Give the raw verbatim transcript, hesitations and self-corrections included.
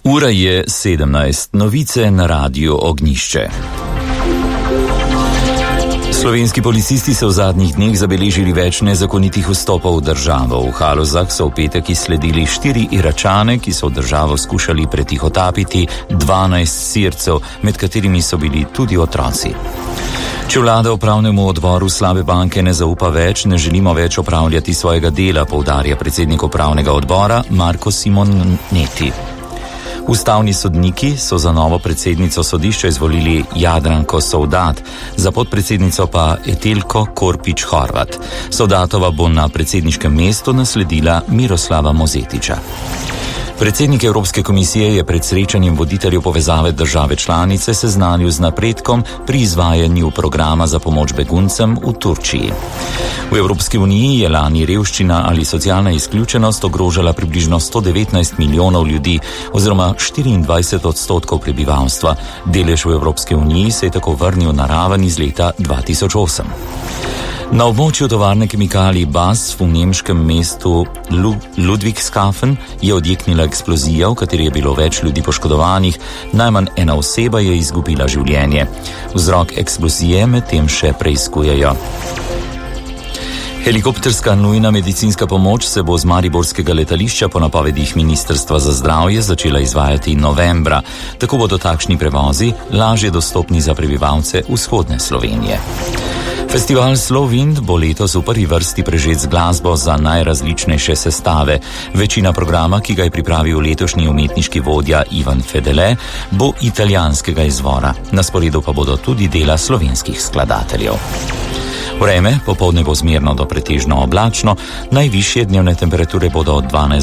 Ura je sedemnajst, novice na Radiu Ognjišče. Slovenski policisti so v zadnjih dneh zabeležili več nezakonitih vstopov v državo. V Halozah so v petek izsledili štiri Iračane, ki so v državo skušali pretihotapiti dvanajst Sircev, med katerimi so bili tudi otroci. Če vlada upravnemu odboru slabe banke ne zaupa več, ne želimo več opravljati svojega dela, poudarja predsednik upravnega odbora Marko Simoneti. Ustavni sodniki so za novo predsednico sodišča izvolili Jadranko Sovdat, za podpredsednico pa Etelko Korpič Horvat. Sovdatova bo na predsedniškem mestu nasledila Miroslava Mozetiča. Predsednik Evropske komisije je pred srečanjem voditeljev povezave države članice seznanil z napredkom pri izvajanju programa za pomoč beguncem v Turčiji. V Evropski uniji je lani revščina ali socialna izključenost ogrožala približno sto devetnajst milijonov ljudi oziroma štiriindvajset odstotkov prebivalstva. Delež v Evropski uniji se je tako vrnil na raven iz leta dva tisoč osem. Na območju tovarne kemikalij B A S F v nemškem mestu Ludwigshafen je odjeknila eksplozija, v kateri je bilo več ljudi poškodovanih, najmanj ena oseba je izgubila življenje. Vzrok eksplozije medtem še preiskujejo. Helikopterska nujna medicinska pomoč se bo z mariborskega letališča po napovedih Ministrstva za zdravje začela izvajati novembra. Tako bodo takšni prevozi lažje dostopni za prebivalce vzhodne Slovenije. Festival Slowind bo letos v prvi vrsti prežet z glasbo za najrazličnejše sestave. Večina programa, ki ga je pripravil letošnji umetniški vodja Ivan Fedele, bo italijanskega izvora. Na sporedu pa bodo tudi dela slovenskih skladateljev. Vreme, popoldne bo zmerno do pretežno oblačno, najvišje dnevne temperature bodo od dvanajst